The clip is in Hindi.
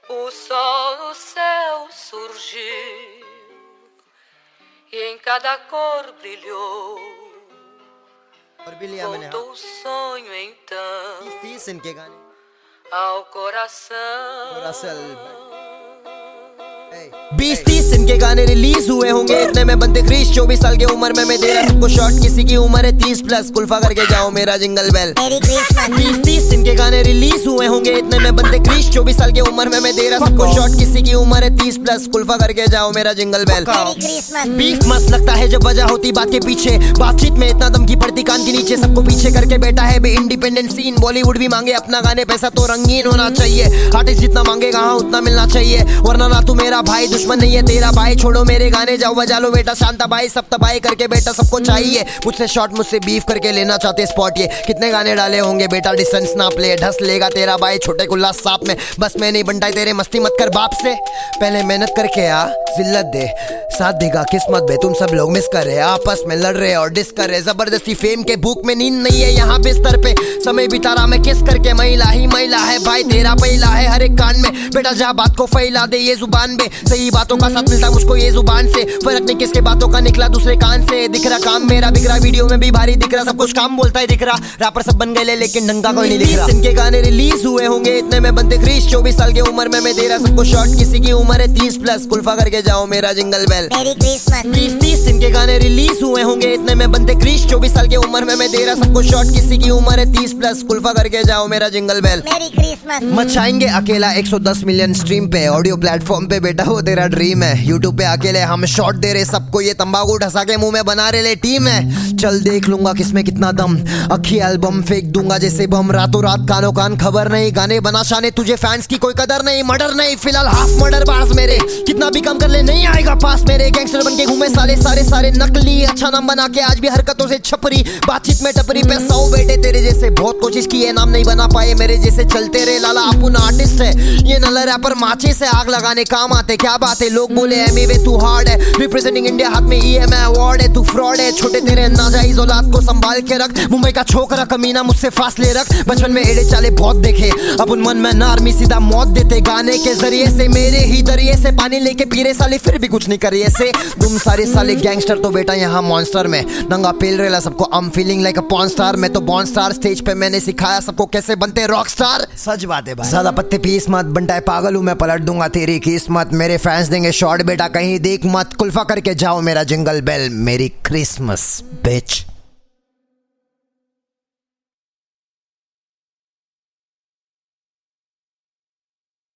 O sol no céu surgiu e em cada cor brilhou. Voltou o sonho então 30 इनके गाने ao coração. 20-30 इनके गाने रिलीज हुए होंगे, इतने में बनते क्रिश। 24 साल की उम्र में मैं दे रहा सबको शॉट, किसी की उम्र है 30+। कुल्फा करके जाओ मेरा जिंगल बेल। 20-30 इनके गाने रिलीज हुए होंगे, इतने में बनते क्रिश। 24 साल की उम्र में मैं दे रहा सबको शॉट, किसी की उम्र है 30+। कुल्फा करके जाओ मेरा जिंगल बेल। बीफ मस्त लगता है जब वजह होती बात के पीछे, बातचीत में इतना दम की पड़ती कान के नीचे। सबको पीछे करके बैठा है बे इंडिपेंडेंट सीन, बॉलीवुड भी मांगे अपना गाने, पैसा तो रंगीन होना चाहिए। आर्टिस्ट जितना मांगेगा हाँ उतना मिलना चाहिए, वरना ना तू मेरा भाई दुश्मन नहीं है तेरा भाई। छोड़ो मेरे गाने जाओ बजा लो बेटा, शांता भाई सब तबाही करके बेटा सबको चाहिए। मुझसे शॉट मुझसे बीफ करके लेना चाहते स्पॉट, ये कितने गाने डाले होंगे बेटा डिस्टेंस ना प्ले। ढस लेगा तेरा भाई छोटे कुल्ला सांप में, बस मैं नहीं बनता तेरे मस्ती मत कर बाप से। पहले मेहनत करके आ जिल्लत दे, साथ देगा किस्मत बे। तुम सब लोग मिस कर रहे आपस में लड़ रहे और डिस कर रहे, जबरदस्ती फेम के भूख में नींद नहीं है यहाँ बिस्तर पे। समय बिता रहा मैं किस करके, महिला ही महिला है भाई तेरा पहला है हर एक कान में। बेटा जा बात को फैला दे ये जुबान पे, सही बातों का साथ मिलता मुझको ये जुबान से। फर्क नहीं किसके बातों का निकला दूसरे कान से। दिख रहा काम मेरा बिक रहा, वीडियो में भी भारी दिख रहा, सब कुछ काम बोलता है दिख रहा। रैपर सब बन गए लेकिन ढंगा कोई नहीं दिख रहा। इनके गाने रिलीज हुए होंगे, इतने में बनते क्रिश। 24 साल की उम्र में मैं दे रहा सबको शॉट, किसी की उम्र है 30+। कुल्फा करके जाओ मेरा जिंगल बेल। 20-30 इनके गाने रिलीज हुए होंगे, इतने में बनते क्रिश। 24 साल की उम्र में मैं दे रहा सबको शॉट, किसी की उम्र है 30+। कुल्फा करके जाओ मेरा जिंगल बेल। मचाएंगे अकेला 110 मिलियन स्ट्रीम पे, ऑडियो प्लेटफॉर्म पे बेटा वो तेरा ड्रीम है। यूट्यूब पे अकेले हम शॉट दे रहे सबको, ये तंबाकू ढसा के मुंह में बना रहे ले टीम है। चल देख लूंगा किसमें कितना दम, अखी एल्बम फेंक दूंगा जैसे बम। रातों रात कानो कान खबर नहीं, गाने बना शाने तुझे फैंस की कोई कदर नहीं। मर्डर नहीं फिलहाल हाफ मर्डर बास मेरे, कितना भी कम कर ले नहीं आएगा पास मेरे। गैंगस्टर बन के घूमे सारे नकली, अच्छा नाम बना के आज भी हरकतों से छपरी। बातचीत में टपरी पे 100 बेटे तेरे जैसे बहुत कोशिश की है, नाम नहीं बना पाए मेरे जैसे। चलते रहे लाला अपन आर्टिस्ट है ये नल्ला रैपर, माचे से आग लगाने काम आते। क्या बात है लोग बोले एमी वे तू हार्ड है, रिप्रेजेंटिंग इंडिया हाथ में EMI अवार्ड है। तू फ्रॉड है छोटे तेरे नाजायज औलाद को संभाल के रख। मुंबई का छोकरा कमीना मुझसे फासले रख, बचपन में एड़े चाले बहुत देखे, अपन मन में आर्मी सीधा मौत देते। गाने के जरिए से मेरे ही दरिए से पानी लेके पीरे साले, फिर भी कुछ नहीं करिए से। तुम सारे साले गैंगस्टर तो बेटा यहाँ मॉन्स्टर में नंगा पेल रेला सबको। I'm feeling like a porn star, मैं तो बॉर्न स्टार। स्टेज पे मैंने सिखाया सबको कैसे बनते रॉक स्टार। सच बात है भाई, ज्यादा पत्ते पीस मत, बनता है पागल हूँ मैं, पलट दूंगा तेरी किस्मत। मेरे फैंस देंगे शॉर्ट बेटा कहीं देख मत। कुल्फा करके जाओ मेरा जिंगल बेल। मेरी क्रिसमस बिच।